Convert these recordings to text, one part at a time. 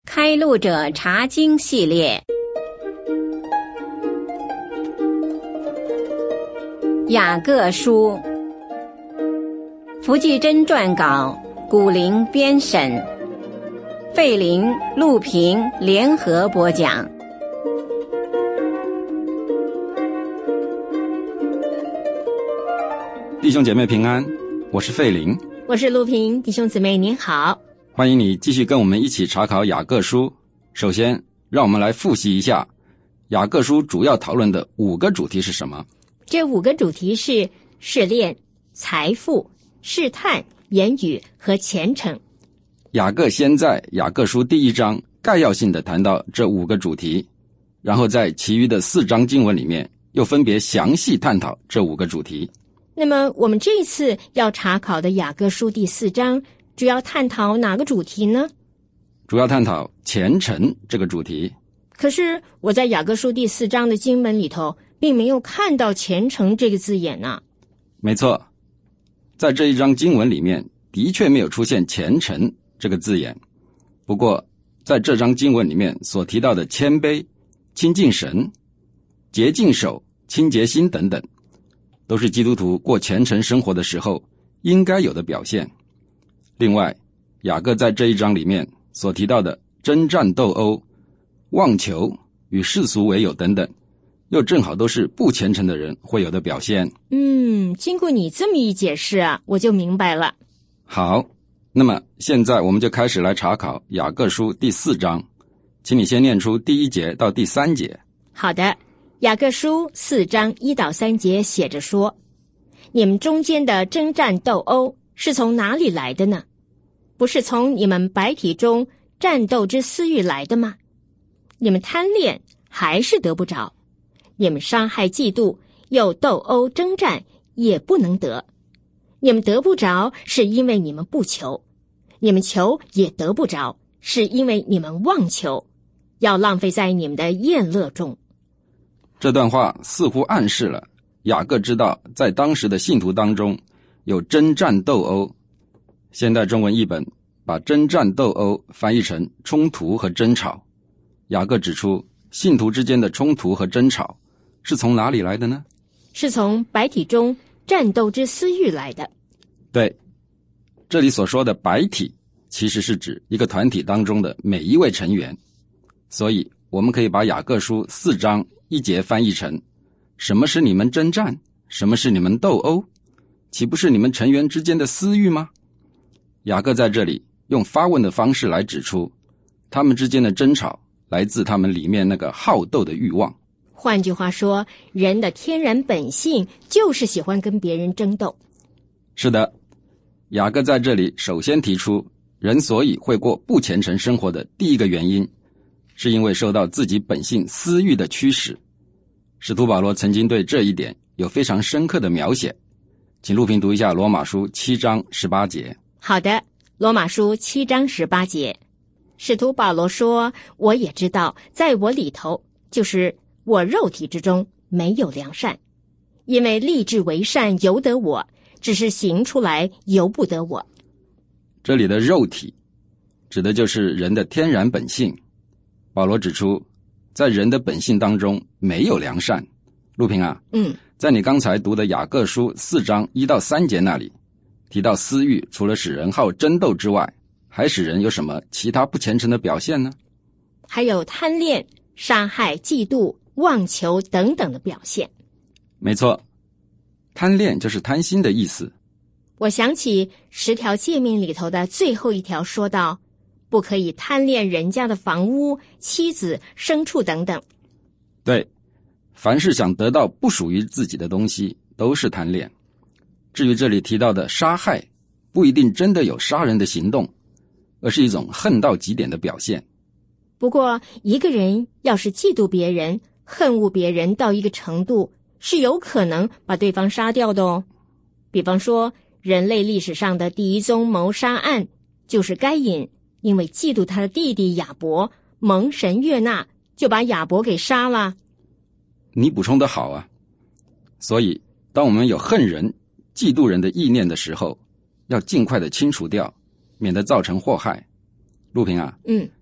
开路者查经系列，雅各书，福记真撰稿，古灵编审，费林、陆平联合播讲。 弟兄姐妹平安，我是费林， 我是陆平，弟兄姊妹您好， 欢迎你继续跟我们一起查考雅各书。首先让我们来复习一下雅各书主要讨论的5个主题是什么。 这5个主题是试炼、财富、试探、言语和虔诚。 雅各先在雅各书第1章概要性的谈到这5个主题，然后在其余的4章经文里面又分别详细探讨这5个主题。 那么我们这一次要查考的雅各书第4章主要探讨哪个主题呢？ 主要探讨虔诚这个主题。 可是我在雅各书第4章的经文里头并没有看到虔诚这个字眼啊。 没错，在这一章经文里面的确没有出现虔诚这个字眼，不过在这章经文里面所提到的谦卑、亲近神、洁净手、清洁心等等，都是基督徒过虔诚生活的时候应该有的表现。另外，雅各在这一章里面所提到的征战斗殴、妄求、与世俗为友等等，又正好都是不虔诚的人会有的表现。 经过你这么一解释啊，我就明白了。 好，那么现在我们就开始来查考雅各书第4章，请你先念出第1节到第3节。 好的，雅各书4章1到3节写着说，你们中间的征战斗殴是从哪里来的呢？不是从你们百体中战斗之私欲来的吗？你们贪恋还是得不着，你们伤害嫉妒又斗殴征战也不能得。你们得不着是因为你们不求，你们求也得不着是因为你们妄求，要浪费在你们的宴乐中。 这段话似乎暗示了雅各知道在当时的信徒当中有征战斗殴。现代中文译本把征战斗殴翻译成冲突和争吵。雅各指出，信徒之间的冲突和争吵是从哪里来的呢？ 是从百体中战斗之私欲来的。 对，这里所说的百体其实是指一个团体当中的每一位成员，所以我们可以把雅各书4章1节翻译成：什么是你们征战？什么是你们斗殴？岂不是你们成员之间的私欲吗？雅各在这里用发问的方式来指出，他们之间的争吵来自他们里面那个好斗的欲望。 换句话说，人的天然本性就是喜欢跟别人争斗。 是的，雅各在这里首先提出，人所以会过不虔诚生活的第一个原因，是因为受到自己本性私欲的驱使。使徒保罗曾经对这一点有非常深刻的描写，请陆平读一下罗马书7章18节。 好的，罗马书7章18节，使徒保罗说，我也知道在我里头，就是我肉体之中没有良善，因为立志为善由得我，只是行出来由不得我。 这里的肉体指的就是人的天然本性。保罗指出，在人的本性当中没有良善。陆平啊，在你刚才读的雅各书4章1到3节那里提到，私欲除了使人好争斗之外，还使人有什么其他不虔诚的表现呢？ 还有贪恋、杀害、嫉妒、妄求等等的表现。 没错，贪恋就是贪心的意思。 我想起10条诫命里头的最后一条说道，不可以贪恋人家的房屋、妻子、牲畜等等。 对，凡是想得到不属于自己的东西都是贪恋。至于这里提到的杀害，不一定真的有杀人的行动，而是一种恨到极点的表现。 不过一个人要是嫉妒别人、恨恶别人到一个程度，是有可能把对方杀掉的哦。比方说，人类历史上的第一宗谋杀案，就是该隐因为嫉妒他的弟弟亚伯，蒙神悦纳，就把亚伯给杀了。 你补充的好啊。所以当我们有恨人、嫉妒人的意念的时候，要尽快的清除掉，免得造成祸害。陆平啊，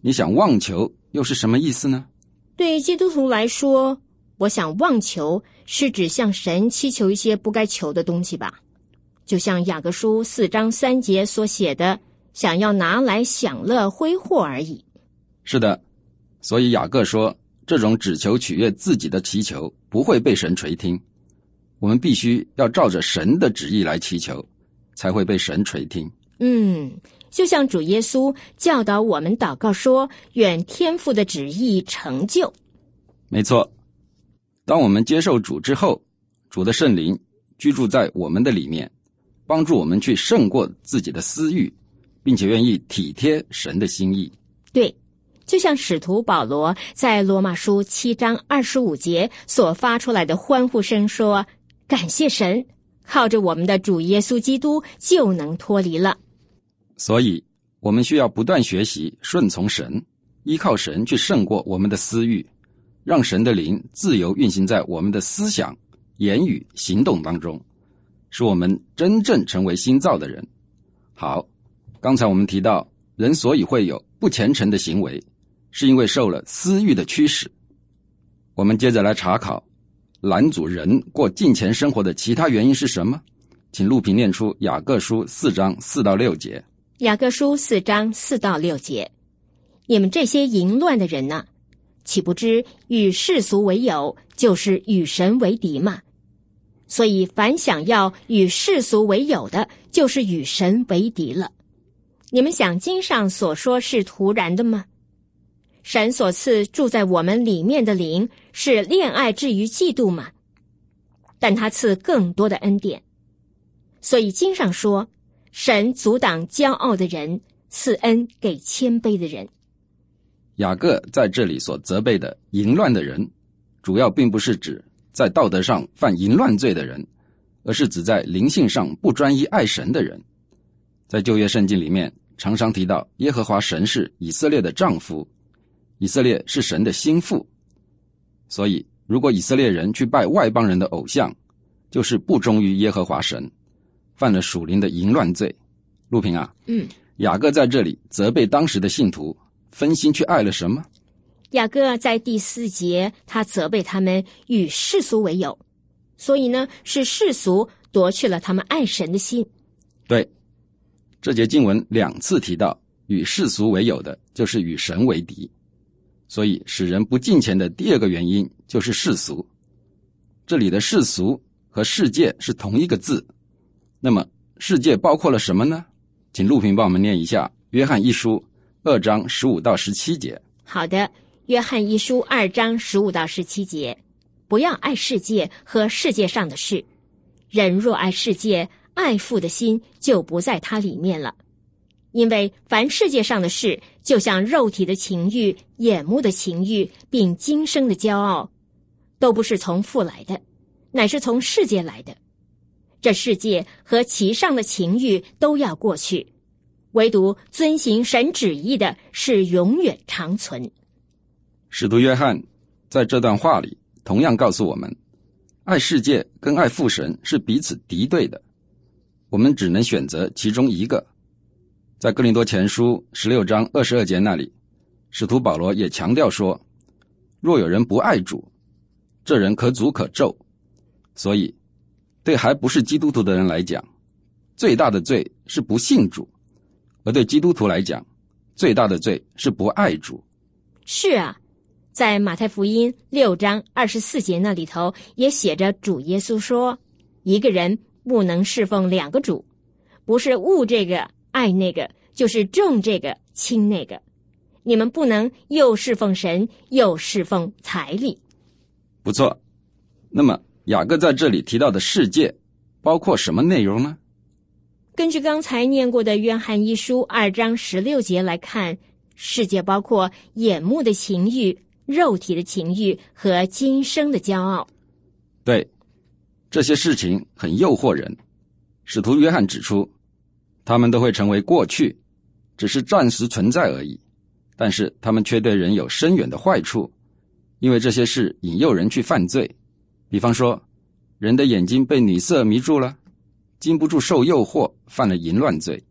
你想妄求又是什么意思呢？ 对基督徒来说，我想妄求是指向神祈求一些不该求的东西吧，就像雅各书4章3节所写的，想要拿来享乐挥霍而已。 是的，所以雅各说，这种只求取悦自己的祈求不会被神垂听，我们必须要照着神的旨意来祈求，才会被神垂听。 就像主耶稣教导我们祷告说，愿天父的旨意成就。 没错，当我们接受主之后，主的圣灵居住在我们的里面，帮助我们去胜过自己的私欲，并且愿意体贴神的心意。 对，就像使徒保罗在罗马书7章25节所发出来的欢呼声说，感谢神，靠着我们的主耶稣基督就能脱离了。 所以我们需要不断学习顺从神，依靠神去胜过我们的私欲，让神的灵自由运行在我们的思想、言语、行动当中，使我们真正成为新造的人。好，刚才我们提到，人所以会有不虔诚的行为，是因为受了私欲的驱使。我们接着来查考拦阻人过敬虔生活的其他原因是什么？请录屏念出雅各书4章4到6节。 雅各书4章4到6节，你们这些淫乱的人呢，岂不知与世俗为友，就是与神为敌吗？所以凡想要与世俗为友的，就是与神为敌了。你们想经上所说是徒然的吗？神所赐住在我们里面的灵，是恋爱至于嫉妒吗？但他赐更多的恩典。所以经上说，神阻挡骄傲的人，赐恩给谦卑的人。 雅各在这里所责备的淫乱的人，主要并不是指在道德上犯淫乱罪的人，而是指在灵性上不专一爱神的人。在旧约圣经里面常常提到耶和华神是以色列的丈夫，以色列是神的心腹。所以如果以色列人去拜外邦人的偶像，就是不忠于耶和华神，犯了属灵的淫乱罪。陆平啊，雅各在这里责备当时的信徒分心去爱了什么？ 雅各在第4节，他责备他们与世俗为友，所以呢，是世俗夺去了他们爱神的心。 对，这节经文2次提到与世俗为友的，就是与神为敌。所以使人不敬虔的第2个原因就是世俗。这里的世俗和世界是同一个字。那么世界包括了什么呢？请陆平帮我们念一下约翰一书2章15到17节。 好的，约翰一书2章15到17节，不要爱世界和世界上的事，人若爱世界，爱父的心就不在他里面了。因为凡世界上的事，就像肉体的情欲、眼目的情欲，并今生的骄傲，都不是从父来的，乃是从世界来的。这世界和其上的情欲都要过去，唯独遵行神旨意的是永远长存。 使徒约翰在这段话里同样告诉我们，爱世界跟爱父神是彼此敌对的，我们只能选择其中一个。在哥林多前书16章22节那里，使徒保罗也强调说，若有人不爱主，这人可诅可咒。所以对还不是基督徒的人来讲，最大的罪是不信主，而对基督徒来讲，最大的罪是不爱主。 是啊，在马太福音6章24节那里头也写着，主耶稣说，一个人不能侍奉2个主，不是恶这个爱那个，就是重这个轻那个。你们不能又侍奉神，又侍奉财力。 不错，那么雅各在这里提到的世界包括什么内容呢？ 根据刚才念过的约翰一书2章16节来看，世界包括眼目的情欲、肉体的情欲和今生的骄傲。 对，这些事情很诱惑人。使徒约翰指出，他们都会成为过去，只是暂时存在而已，但是他们却对人有深远的坏处，因为这些事引诱人去犯罪。比方说，人的眼睛被女色迷住了，禁不住受诱惑，犯了淫乱罪；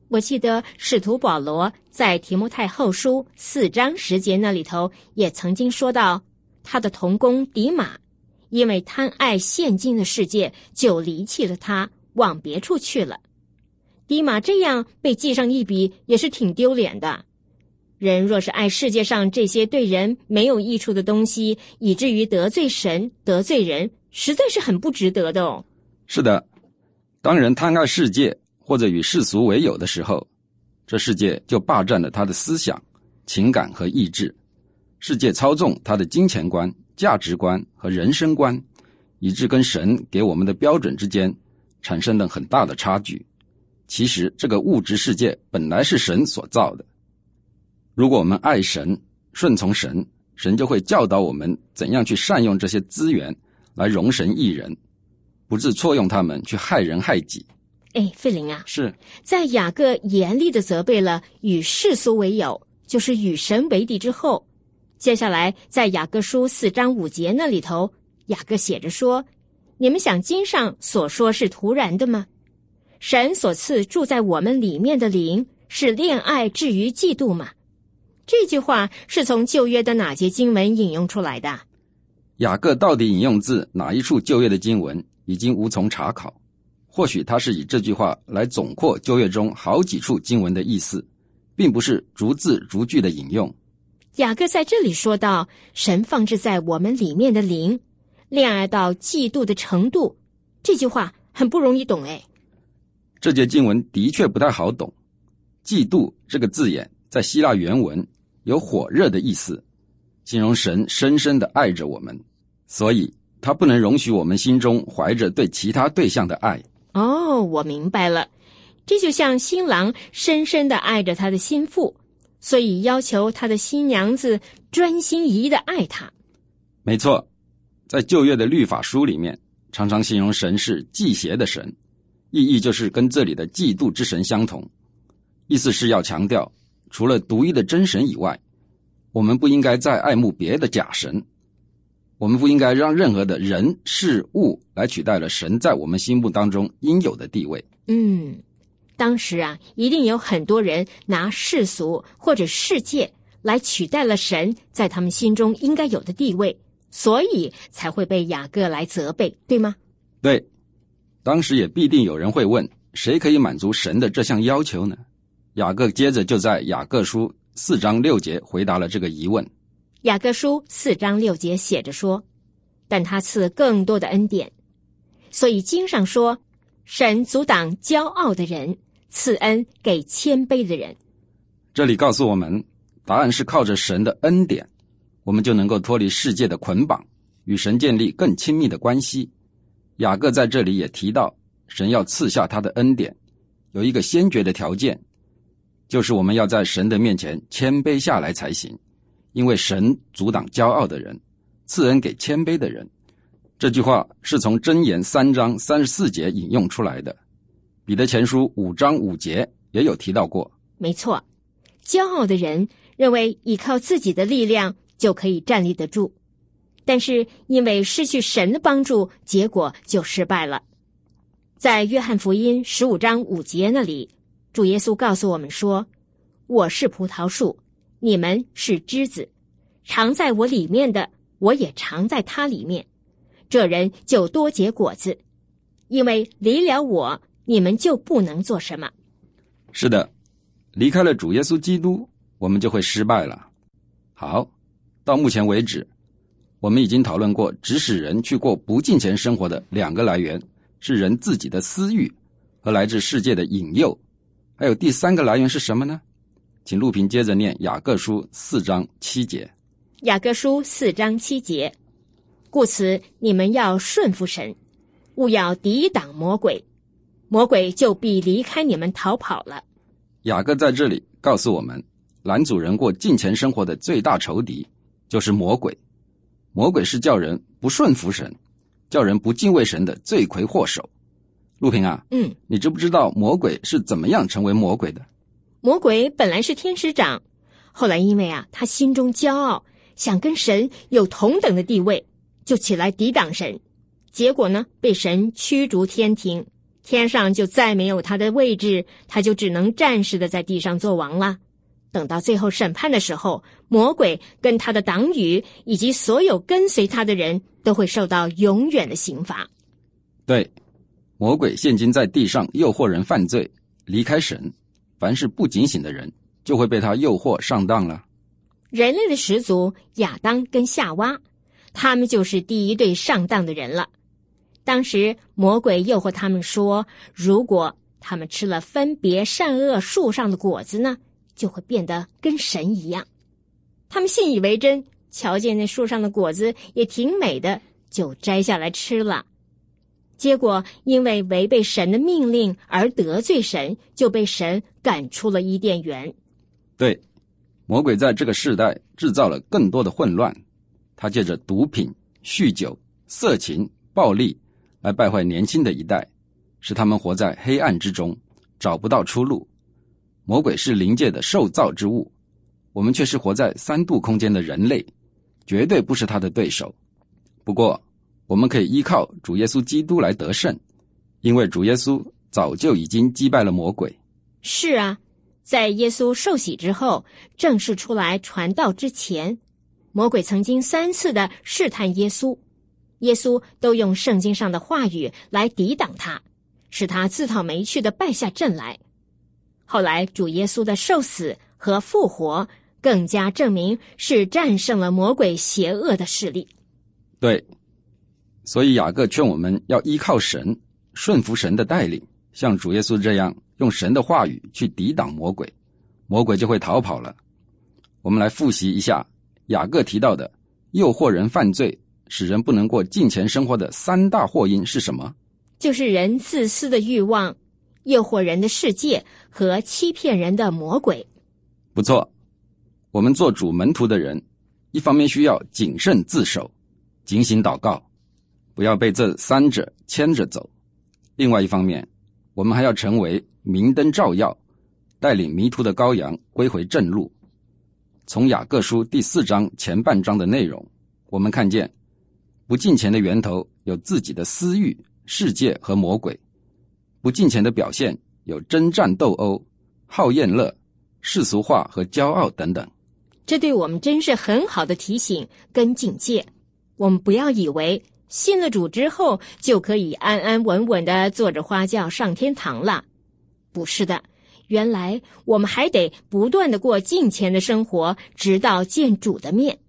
我记得使徒保罗在提摩太后书4章10节那里头也曾经说到，他的同工迪马因为贪爱现今的世界，就离弃了他，往别处去了。迪马这样被记上一笔也是挺丢脸的。人若是爱世界上这些对人没有益处的东西，以至于得罪神得罪人，实在是很不值得的哦。 是的，当人贪爱世界或者与世俗为友的时候，这世界就霸占了他的思想、情感和意志，世界操纵他的金钱观、价值观和人生观，以致跟神给我们的标准之间产生了很大的差距。其实这个物质世界本来是神所造的，如果我们爱神、顺从神，神就会教导我们怎样去善用这些资源来容神益人，不致错用他们去害人害己。 费林啊， 是在雅各严厉地责备了与世俗为友，就是与神为敌之后，接下来在雅各书4章5节那里头，雅各写着说，你们想经上所说是徒然的吗？神所赐住在我们里面的灵，是恋爱至于嫉妒吗？这句话是从旧约的哪节经文引用出来的？ 雅各到底引用自哪一处旧约的经文，已经无从查考。或许他是以这句话来总括旧约中好几处经文的意思，并不是逐字逐句的引用。 雅各在这里说到，神放置在我们里面的灵，恋爱到嫉妒的程度，这句话很不容易懂。 这节经文的确不太好懂。嫉妒这个字眼在希腊原文有火热的意思，形容神深深地爱着我们，所以他不能容许我们心中怀着对其他对象的爱。 我明白了，这就像新郎深深地爱着他的心腹，所以要求他的新娘子专心一意地爱他。 没错，在旧约的律法书里面，常常形容神是忌邪的神，意义就是跟这里的嫉妒之神相同，意思是要强调，除了独一的真神以外，我们不应该再爱慕别的假神，我们不应该让任何的人事物来取代了神在我们心目当中应有的地位。 当时一定有很多人拿世俗或者世界来取代了神在他们心中应该有的地位，所以才会被雅各来责备，对吗？ 对，当时也必定有人会问，谁可以满足神的这项要求呢？雅各接着就在雅各书4章6节回答了这个疑问。 雅各书4章6节写着说，但他赐更多的恩典，所以经上说，神阻挡骄傲的人，赐恩给谦卑的人。 这里告诉我们，答案是靠着神的恩典，我们就能够脱离世界的捆绑，与神建立更亲密的关系。雅各在这里也提到，神要赐下他的恩典，有一个先决的条件，就是我们要在神的面前谦卑下来才行，因为神阻挡骄傲的人，赐恩给谦卑的人。这句话是从箴言3章34节引用出来的，彼得前书5章5节也有提到过。 没错，骄傲的人认为依靠自己的力量就可以站立得住，但是因为失去神的帮助，结果就失败了。在约翰福音15章5节那里，主耶稣告诉我们说，我是葡萄树，你们是枝子，常在我里面的，我也常在他里面，这人就多结果子，因为离了我，你们就不能做什么。 是的，离开了主耶稣基督，我们就会失败了。好，到目前为止，我们已经讨论过指使人去过不敬虔生活的2个来源，是人自己的私欲和来自世界的引诱，还有第3个来源是什么呢？请录屏接着念雅各书4章7节。 雅各书4章7节，故此你们要顺服神，勿要抵挡魔鬼，魔鬼就必离开你们逃跑了。 雅各在这里告诉我们，拦阻人过敬虔生活的最大仇敌就是魔鬼。魔鬼是叫人不顺服神，叫人不敬畏神的罪魁祸首。陆平啊，你知不知道魔鬼是怎么样成为魔鬼的？ 魔鬼本来是天使长，后来因为他心中骄傲，想跟神有同等的地位，就起来抵挡神，结果呢，被神驱逐天庭， 天上就再没有他的位置，他就只能暂时的在地上做王了。等到最后审判的时候，魔鬼跟他的党羽以及所有跟随他的人都会受到永远的刑罚。 对，魔鬼现今在地上诱惑人犯罪，离开神，凡是不警醒的人就会被他诱惑上当了。 人类的始祖亚当跟夏娃，他们就是第一对上当的人了。当时魔鬼诱惑他们说，如果他们吃了分别善恶树上的果子呢，就会变得跟神一样。他们信以为真，瞧见那树上的果子也挺美的，就摘下来吃了。结果因为违背神的命令而得罪神，就被神赶出了伊甸园。 对，魔鬼在这个世代制造了更多的混乱，他借着毒品、酗酒、色情、暴力来败坏年轻的一代，使他们活在黑暗之中，找不到出路。魔鬼是灵界的受造之物，我们却是活在3度空间的人类，绝对不是他的对手。不过我们可以依靠主耶稣基督来得胜，因为主耶稣早就已经击败了魔鬼。 是啊，在耶稣受洗之后，正式出来传道之前，魔鬼曾经3次的试探耶稣，耶稣都用圣经上的话语来抵挡他，使他自讨没趣的败下阵来。后来主耶稣的受死和复活更加证明是战胜了魔鬼邪恶的势力。 对，所以雅各劝我们要依靠神，顺服神的带领，像主耶稣这样用神的话语去抵挡魔鬼，魔鬼就会逃跑了。我们来复习一下雅各提到的诱惑人犯罪，使人不能过敬虔生活的3大祸因是什么？ 就是人自私的欲望、诱惑人的世界和欺骗人的魔鬼。 不错，我们做主门徒的人，一方面需要谨慎自守，警醒祷告，不要被这3者牵着走。另外一方面，我们还要成为明灯照耀，带领迷途的羔羊归回正路。从雅各书第4章前半章的内容，我们看见不敬虔的源头有自己的私欲、世界和魔鬼。不敬虔的表现有征战斗殴、好厌乐、世俗化和骄傲等等。 这对我们真是很好的提醒跟警戒。我们不要以为信了主之后就可以安安稳稳地坐着花轿上天堂了。不是的，原来我们还得不断地过敬虔的生活，直到见主的面。